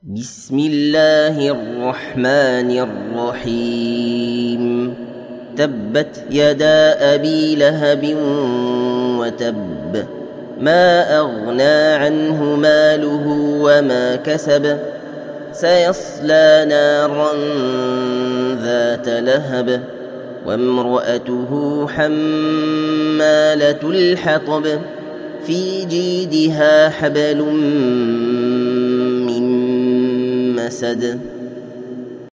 بسم الله الرحمن الرحيم. تبت يدا أبي لهب وتب، ما أغنى عنه ماله وما كسب، سيصلى نارا ذات لهب، وامرأته حمالة الحطب، في جيدها حبل من مسد.